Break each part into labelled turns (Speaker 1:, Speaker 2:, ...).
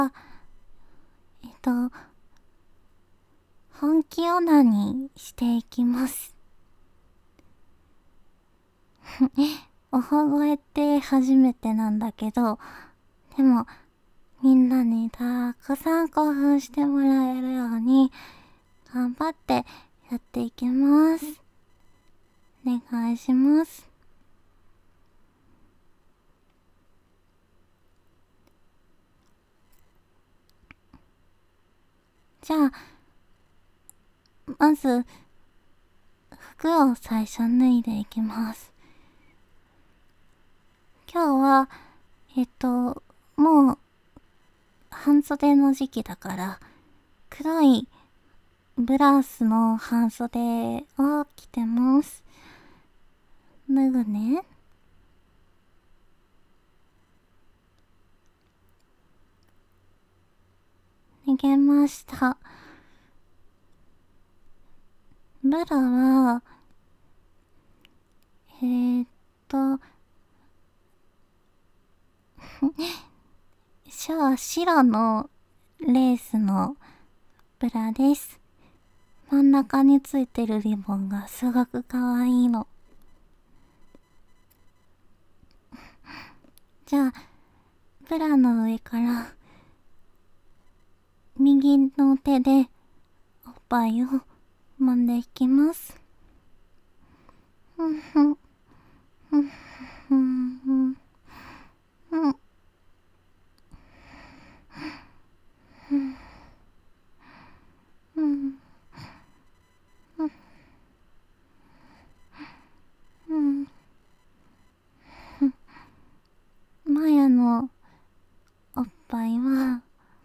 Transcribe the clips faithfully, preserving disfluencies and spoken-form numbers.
Speaker 1: えっと、本気オナニーしていきます。おは声って初めてなんだけど、でも、みんなにたくさん興奮してもらえるように、頑張ってやっていきます。お願いします。じゃあ、まず、服を最初脱いでいきます。今日は、えっと、もう、半袖の時期だから、黒いブラウスの半袖を着てます。脱ぐね。脱げました。ブラは、えーっと、シャ白のレースのブラです。真ん中についてるリボンがすごくかわいいの。じゃあ、ブラの上から右の手でおっぱいを揉んでいきます。ふんふんふんふんふんふんふんふんふん。マヤのおっぱいは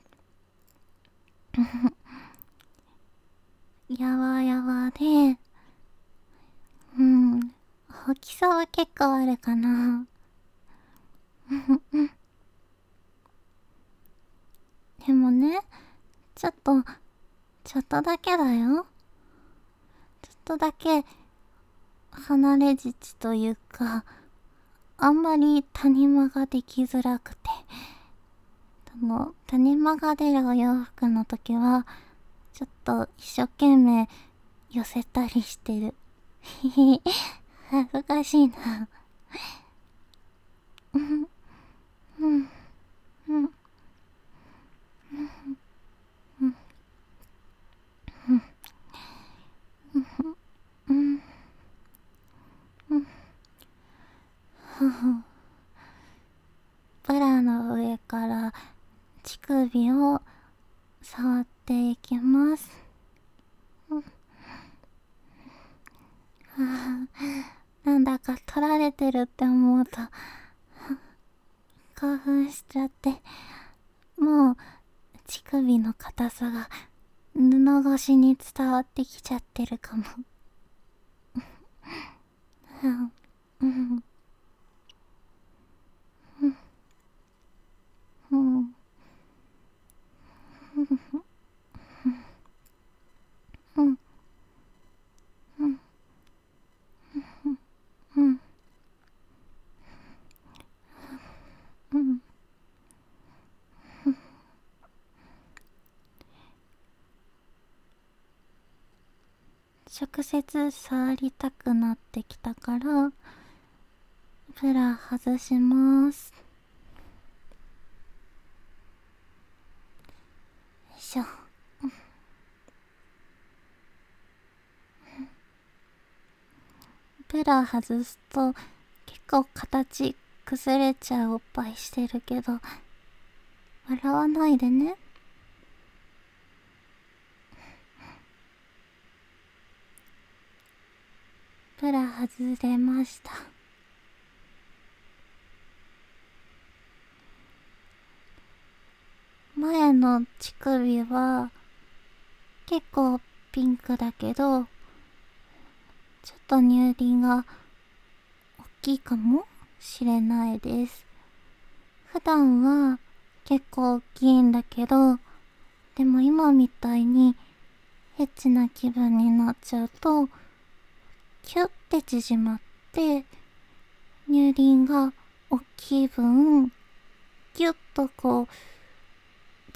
Speaker 1: やわやわで、うん、大きさは結構あるかな。でもね、ちょっと、ちょっとだけだよ。ちょっとだけ離れ乳というか、あんまり谷間ができづらくて、あの、谷間が出るお洋服の時は、ちょっと一生懸命寄せたりしてる。へへ、恥ずかしいな。うん、うん、うん、うん、うん、うん。ブラの上から乳首を触っていきます。うん、ああ、なんだか取られてるって思うと興奮しちゃって、もう乳首の硬さが布越しに伝わってきちゃってるかも。うん、うん、うん、うん、うん、うん、うん。直接触りたくなってきたから、ブラ外します。よいしょ。ブラ外すと結構形崩れちゃうおっぱいしてるけど、笑わないでね。ブラ外れました。前の乳首は結構ピンクだけど、ちょっと乳輪が大きいかもしれないです。普段は結構大きいんだけど、でも今みたいにエッチな気分になっちゃうと、キュッて縮まって、乳輪が大きい分、ギュッとこう、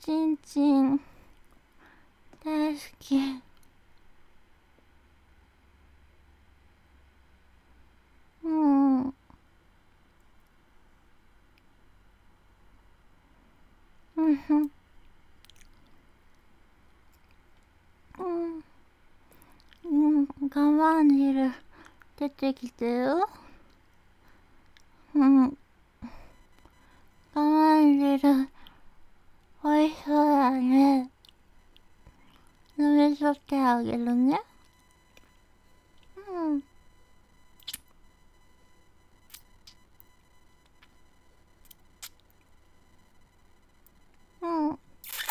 Speaker 1: ちんちん大好き。うんうんうんうんうん我慢汁出てきてよ。うん我慢汁おいしそうだね。飲み取ってあげるね。うんうん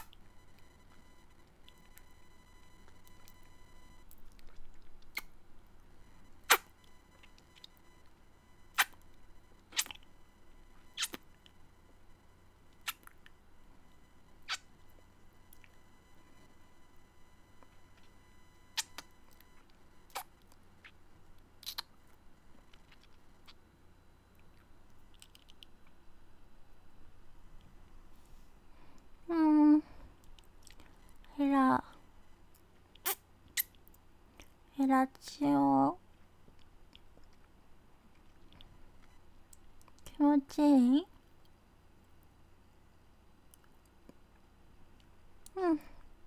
Speaker 1: うんヘラヘラチオ気持ちいい。うん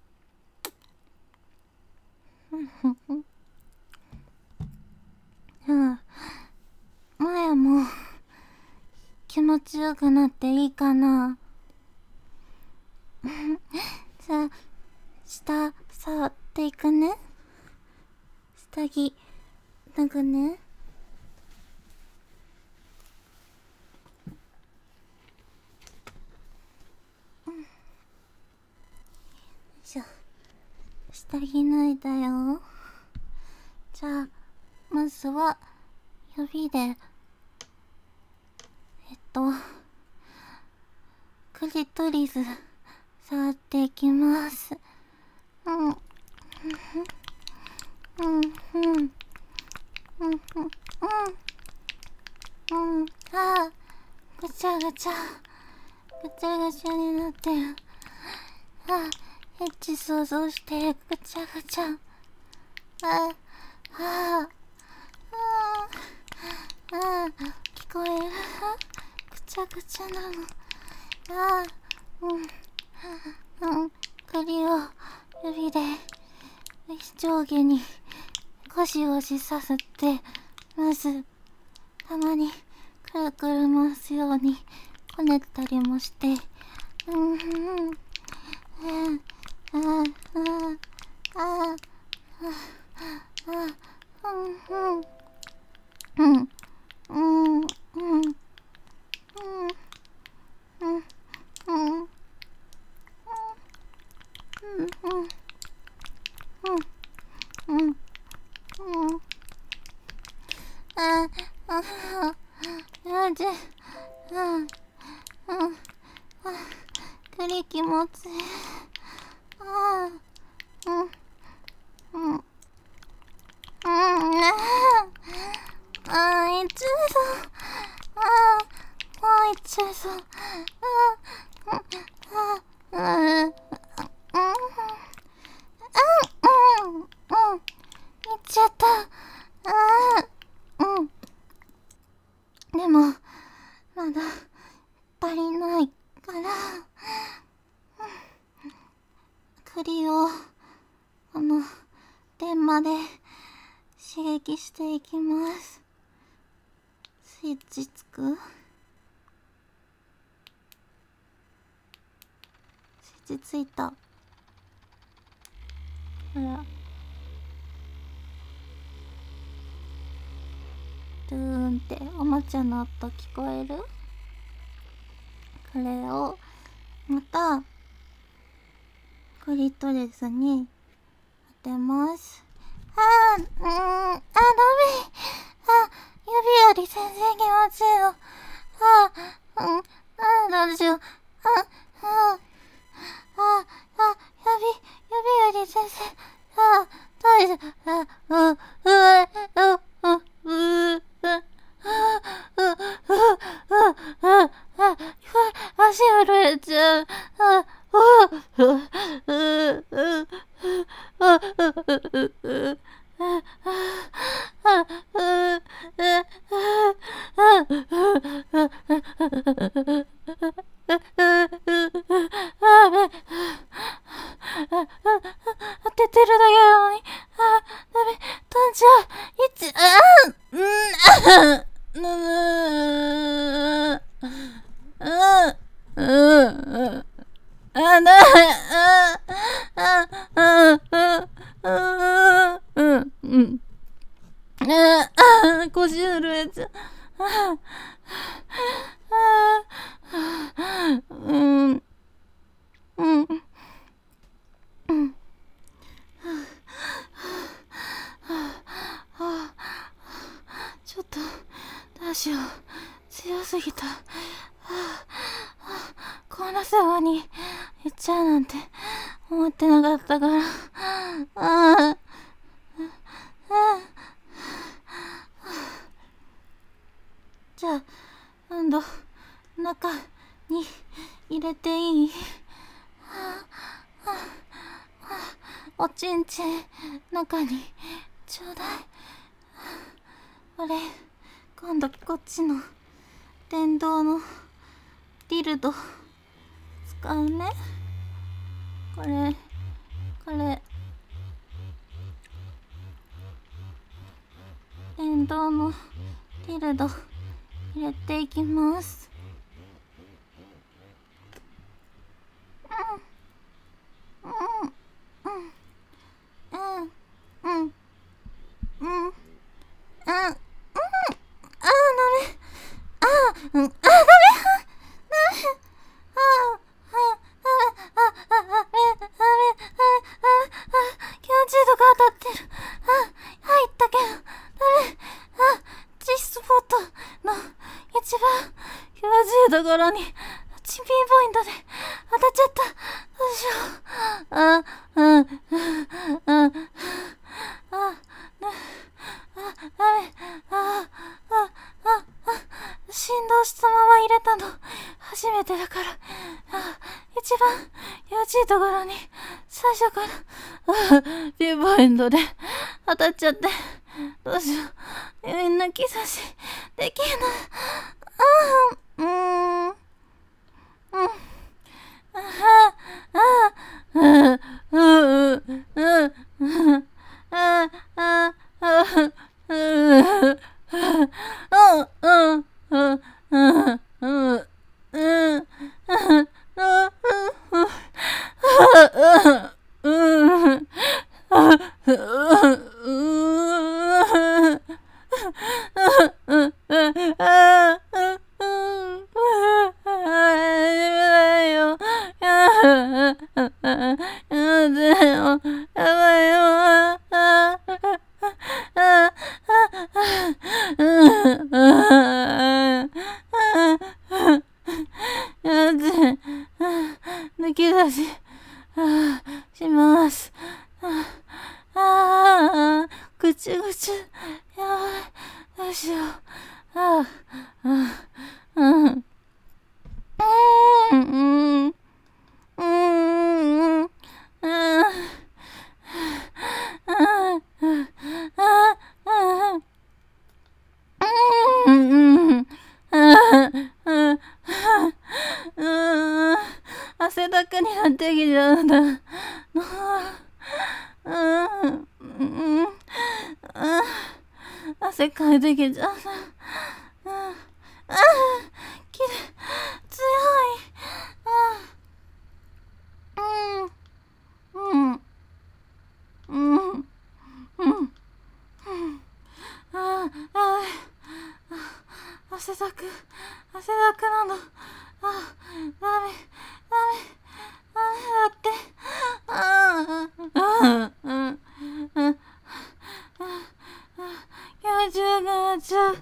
Speaker 1: うん前も気持ちよくなっていいかな。さあ下触っていくね。下着脱ぐね。よいしょ下着脱いだよ。じゃあまずは指でえっとクリトリス触っていきます。うんうんうんうんうんうんうんあーぐちゃぐちゃぐちゃぐちゃになってる。あエッチ想像してぐちゃぐちゃ。ああああ聞こえる。ぐちゃぐちゃなの。ああうんうん栗を指で上下にゴシゴシさせて、まずたまにくるくる回すようにこねったりもして、うんうんうんうんああああうんうんうんうんうんうんうんうんうんうんあああじうんうん栗気持ちいい。ああうんうんうんああいっちゃいそう。ああもういっちゃいそう。ああああうんうんうんうんいっちゃった。ああうんでもまだ足りないから栗をこの電マで刺激していきます。スイッチつく？スイッチついた。ほらドゥーンっておもちゃの音聞こえる？これをまたクリトリスに当てます。あーうーんあダメ。あ指より全然気持ちいいの。あうんあどうしよう。ああああ指指より全然あ大丈夫。あううううううう足震えちゃう。あ、あ、 当ててるだけなのに。あ、ダメ。飛んじゃう。いち、あー、うん、あ、うん、うん、うん、あ、だ、あ、あ、あ、あ、あ、うん、うん。あ、あ、腰震えちゃう。あ、あ、あ、うん、うん、うん。ちょっと、どうしよう。強すぎた。はあはあ、こんなすぐに言っちゃうなんて思ってなかったから。ああ、じゃあ、今度、中に入れていい？おちんちん中にちょうだい。俺、今度こっちの電動のディルド使うね。これ、これ、電動のディルド入れていきます。うん、うん、うん、うん、うん、うん、うん、うん、あー、ダメ。あー、うん、あー、ダメ。ダメ。あー、あー、あー、あー、あー、あー、あー、あー、きゅうじゅうどが当たってる。あ、入ったけど、ダメ。あ、G スポットの一番きゅうじゅうど頃にチンピンポイントで当たっちゃった。どうしよう。あ、うん、うん、うん、あ、あ、ダメ。あ、あ、あ、あ、振動したまま入れたの初めてだから。あ、一番よじところに最初からピンポイントで当たっちゃって、どうしよう。みんなキスしできない。あー、うーん、うん、ああ、ああ、うん、うん、うん、うん、ああ、ああ、うん、うん、うん、うん、うん、うん、うん、抜き出し、します。ああ、ぐちゅぐちゅ。やばい。どうしよう。ああ、うん。うん。うん。うん。うん。うん。汗だくになってきちゃうんだ。うん。うん。うん。汗かいてきちゃう。うん。ああ、きれい。強い。うん。うん。うん。うん。うん。ああ、あ、汗だく、汗だくなの。あ、ダメ、ダメ、ダメだって。ああ、うん、うん、うん、気持ちよくなっちゃう。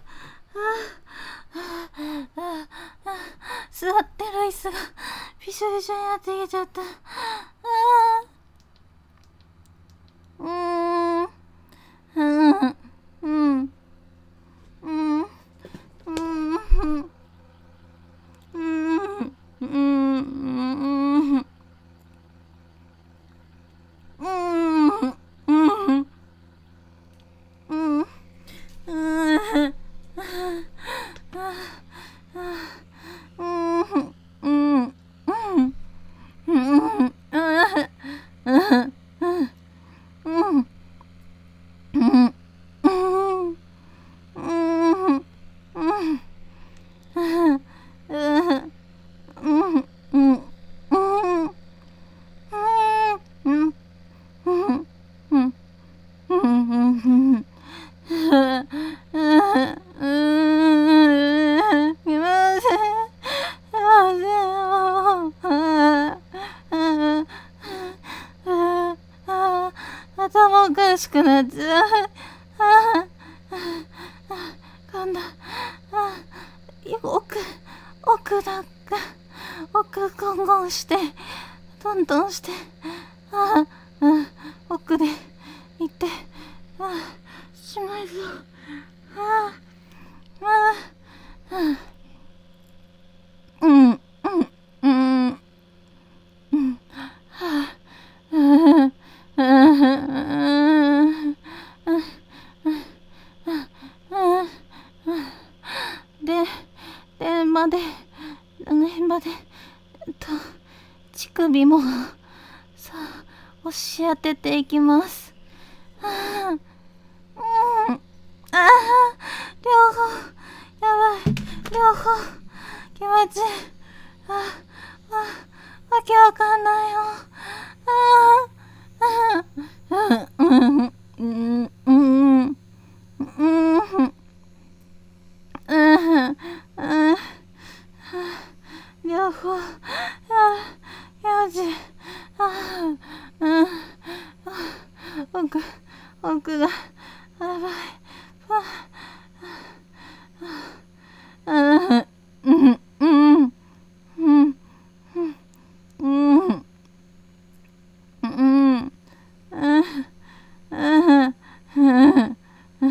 Speaker 1: 座ってる椅子がびしょびしょになってきちゃった。ああ、うーん、うん、うん、うん、うん、うん、うん、うん、うん、うん、うん、うん、 くなっちゃう。ああ、今度、ああ、奥、奥だか、奥ゴンゴンして、トントンして、ああ、うん、奥で行って、ああ、しまいそう。ああ、ああ、うん、うん、うん、うん、はあ、うん、うん、で、電話で、電話で、と、乳首も、さあ、押し当てていきます。ああ、うん、ああ、両方、やばい、両方、気持ちいい。ああ、あ、わけわかんないよ。ああ、うん、うん、うん、うん、うん、うん、うん、両方、ああ、よじ、ああ、うん、奥、奥が、やばい、ああ、うん、うん、うん、うん、うん、うん、うん、うん、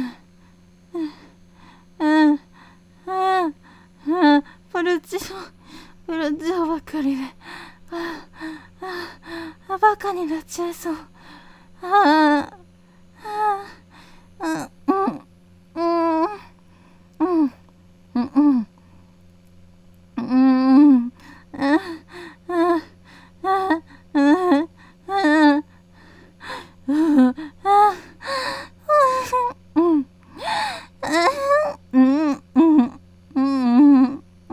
Speaker 1: うん、うん、ポルチオ、ポルチオばっかりで、ああ、あ、バカになっちゃいそう。ああ、ああ、うん、うん、うん、うん、うん、うん、ああ、ああ、ああ、あうん、うん、うん、うん、うん、うん、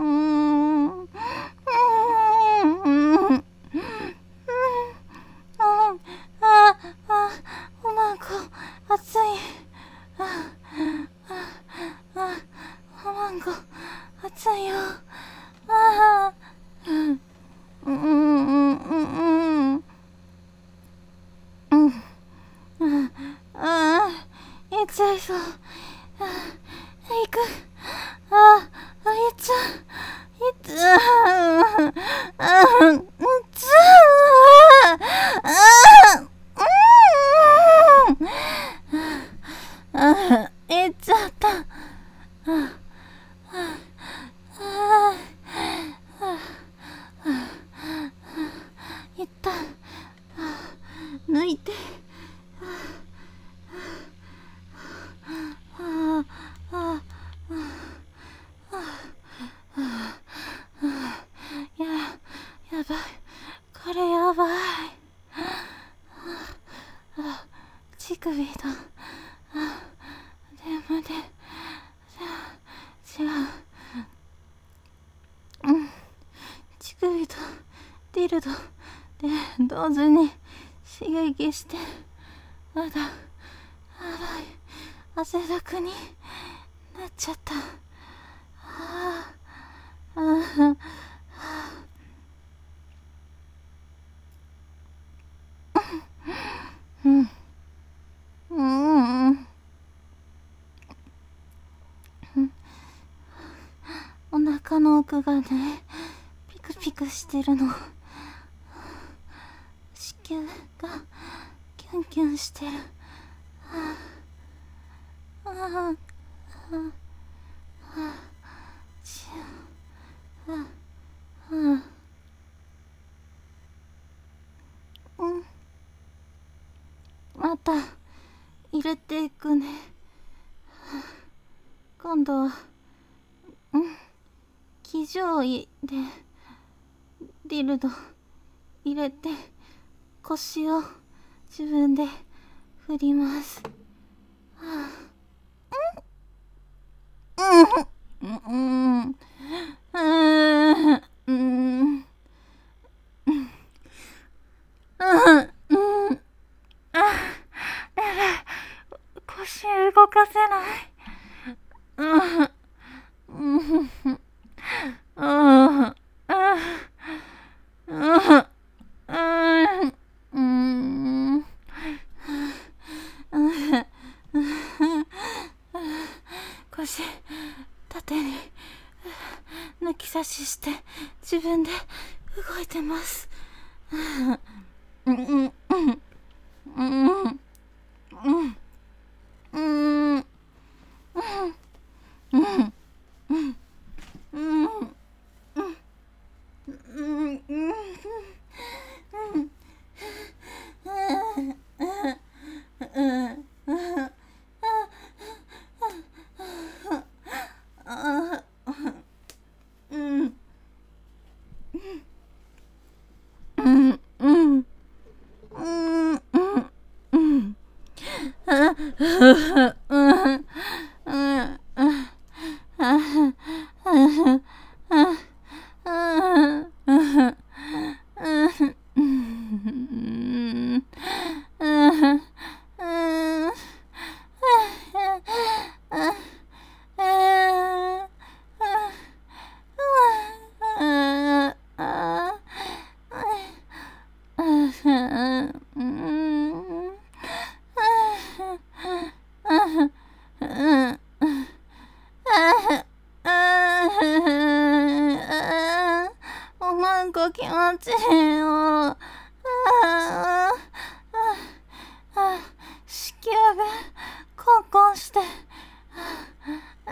Speaker 1: ああ、おまんこ、熱い。ああ、あ、おまんこ、熱いよ。ああ、うん、うん、うん、うん、うん、うん、ああ、いっちゃいそう。ああ、行く。ああ、いっちゃう。いっちゃう。ああ、いっちゃう。ああ、うん。ああ、いっちゃった。ああ、ああ、いった。抜いて。ああ、ああ、や、やばい。これやばい。あ、乳首と、あ、電話で、違う。うん。乳首とディルドで同時に刺激して、まだ、やばい。汗だくになっちゃった。ああ、ああ、うん、うん、うん。お腹の奥がね、ピクピクしてるの。子宮がキュンキュンしてる。ああ、ああ、ああ、ちゅ、ああ、うん、また入れていくね。今度は、うん、騎乗位でディルド入れて腰を自分で振ります。はあ、うん、うん、うん、うん、うん、うん、あ、やばい、腰動かせない。うん、うん、うん、うん、うん、うん、うん、 縦に抜き差しして自分で動いてます。うんうんうんうんうんうんうんうんなんか気持ちいいよ。あああ、子宮がコンコンして、ああ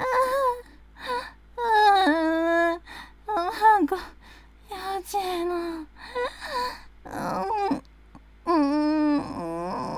Speaker 1: ああ、なんか気持ちいいな。うんうんうん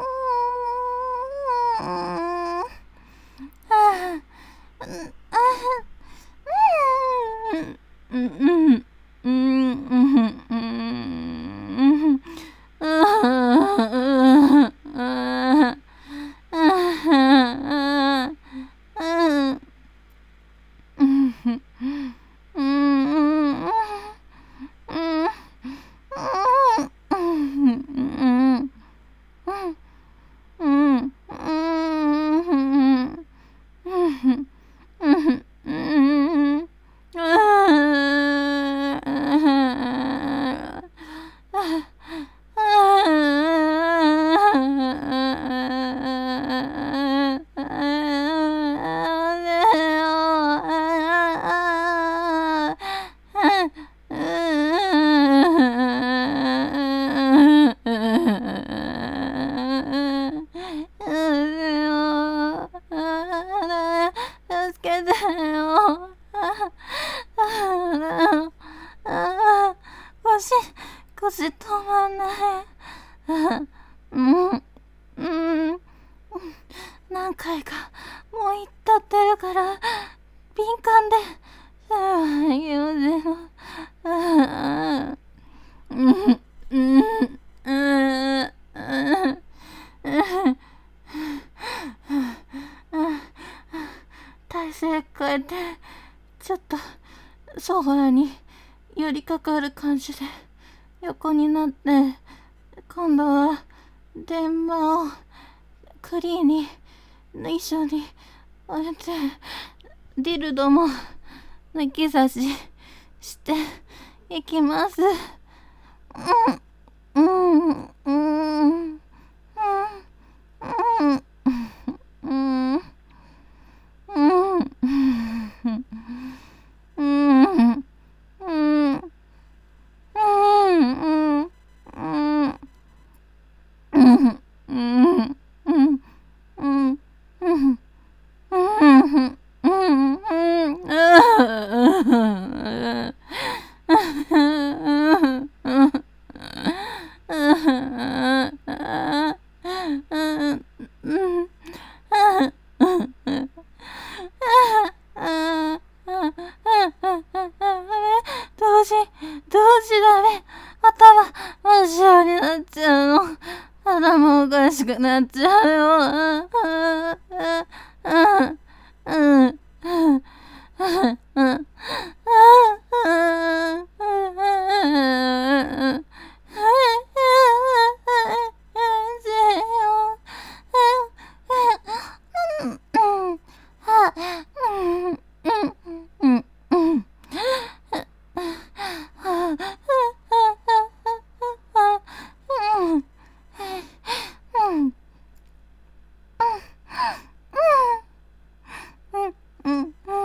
Speaker 1: 助けてよ。腰、腰止まんない。うん、うん。何回かもう行ったってるから、敏感で、気持ちいいの。うん、うん、うん、体勢変えて、ちょっと、ソファーに寄りかかる感じで、横になって、今度は、電話を、クリーに、一緒に、置いて、ディルドも、抜き差し、して、いきます。うん、うん、うん、うん、うん、うん、うん、うん、うん、どうし、どうしだべ。頭、真っ白になっちゃうの。頭おかしくなっちゃうよ。うん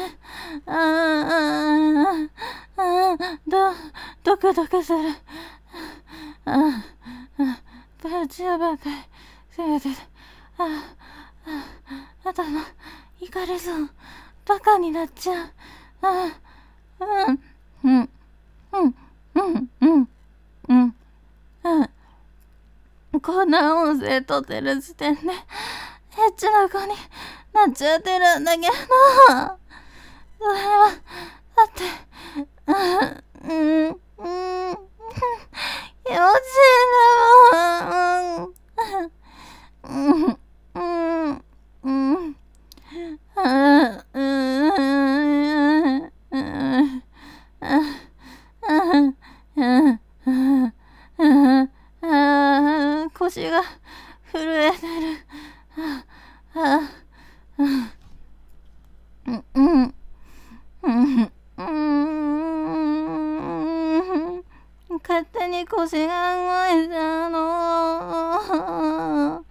Speaker 1: ああ、ど、ドクドクする。ああ、YouTuber かい。せめて、ああ、頭、いかれそう。バカになっちゃう。ああ、うん、うん、うん、うん、うん、うん、うん。こんな音声撮ってる時点で、エッチな子になっちゃってるんだけど、それは、だって、うん、うん、うん、気持ちいいんだもん。うん、うん、うん、うん、うん、腰が震えてる。うん、うん、うん、うん、勝手に腰が動いたの。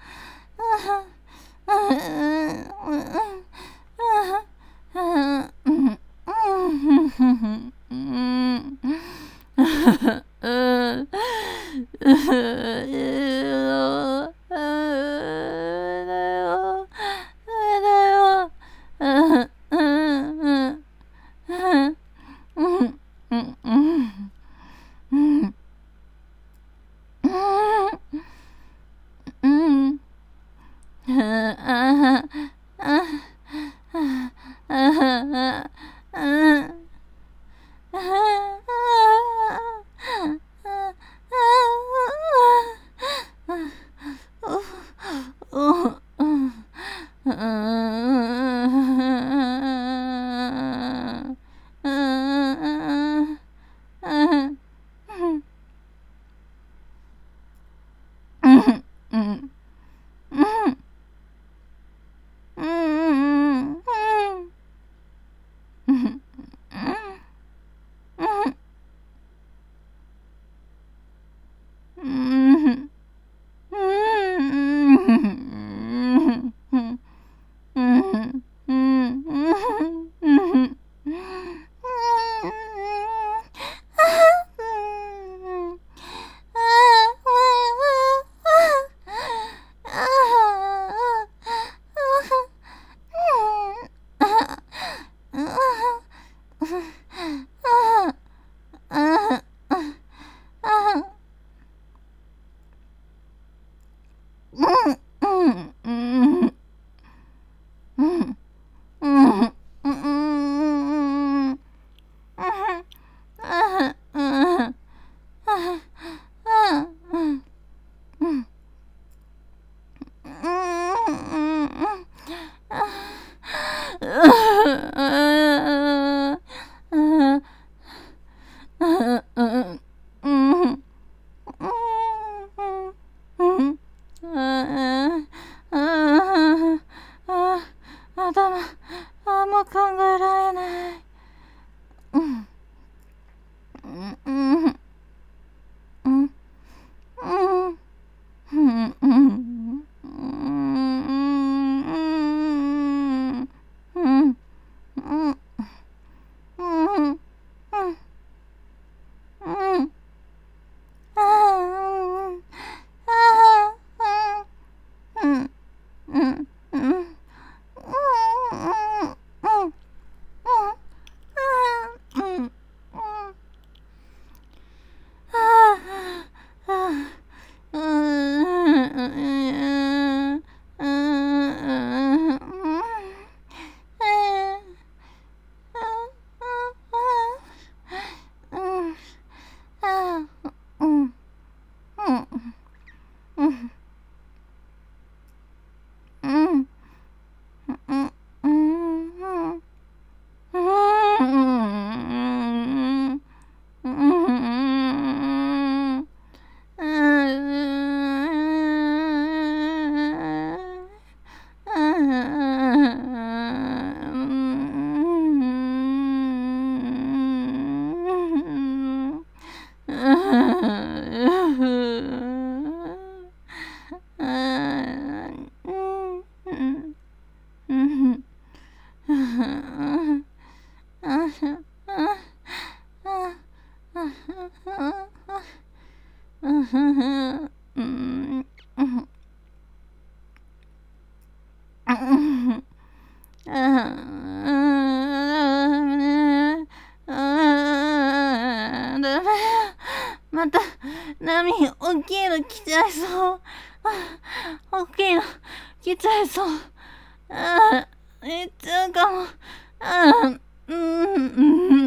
Speaker 1: また波大きいの来ちゃいそう。大きいの来ちゃいそう。ああ、行っちゃうかも。ああ、うん、うん、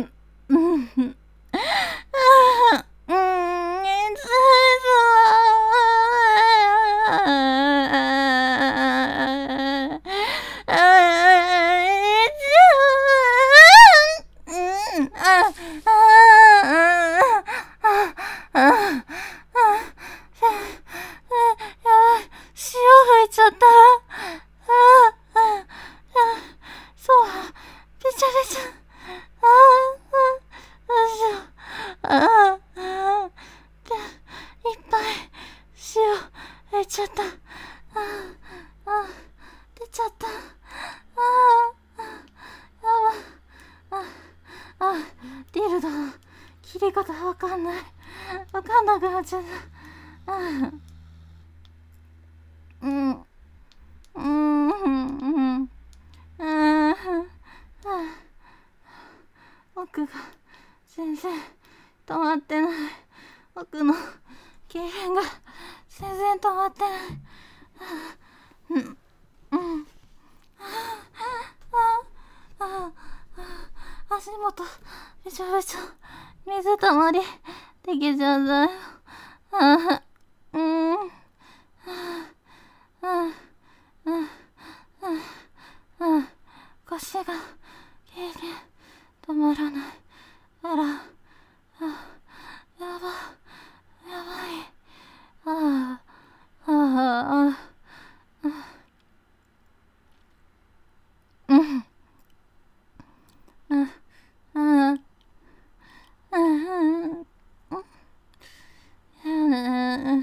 Speaker 1: うん。ああ、うん、行っちゃいそう。ああ、行っちゃう。うん、ああ、ああ、ああ、ああ、潮吹いちゃった。ああ、ああ、そう、べちゃべちゃ。ああ、どうしよう。ああ、ああ、いっぱい潮吹いちゃった。ああ、ああ、出ちゃった。ああ、やば。ああ、あ、ディルドの切り方わかんない。わかんなくなっちゃった。ああ、うん、うん、うん、うん、ああ、奥が全然止まってない。奥の軽減が全然止まってない。うん、うん、ああ、足元べちょべちょ水たまりできちゃったよ。ああ、うん、ああ、ああ、ああ、腰が軽減止まらない。あら、あ、やば、やばい。ああ、ああ、ああ、うん、うん、うん、うん、うん、うん、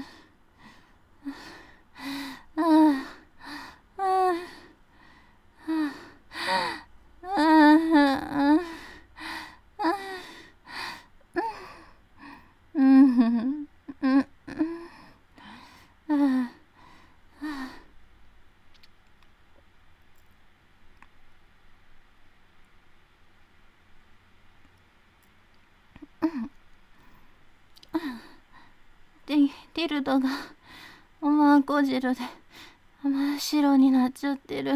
Speaker 1: ディディルドがおまんこ汁で真っ白になっちゃってる。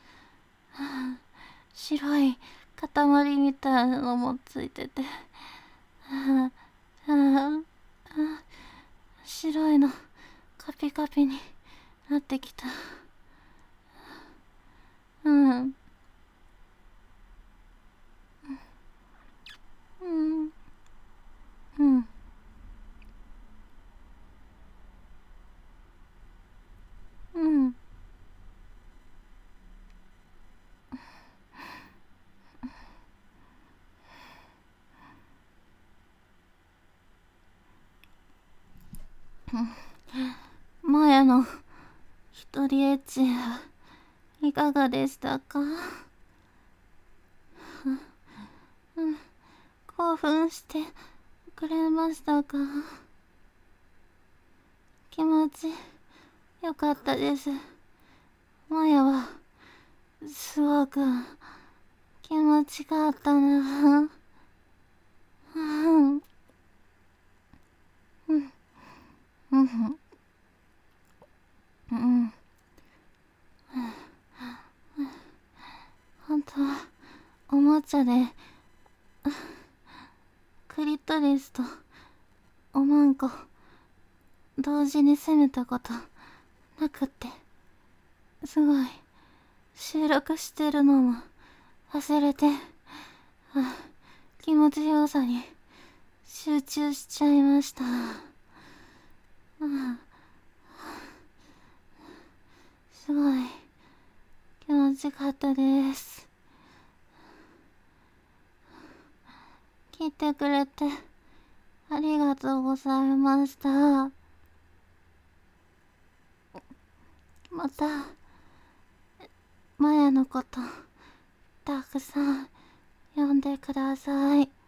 Speaker 1: 白い塊みたいなのもついてて、ああ、ああ、白いのカピカピになってきた。うん、うん、うん、うん、うん、マヤの一人エッチはいかがでしたか？うん、興奮してくれましたか？気持ちよかったです。マヤはすごく気持ちがあったな。うん、うん、うん、うん、うん。本当はおもちゃでクリトリスとおまんこ同時に攻めたことなくって、すごい収録してるのも忘れて、あ、気持ちよさに集中しちゃいました。あ、すごい気持ちよかったです。聞いてくれてありがとうございました。またマヤのことたくさん読んでください。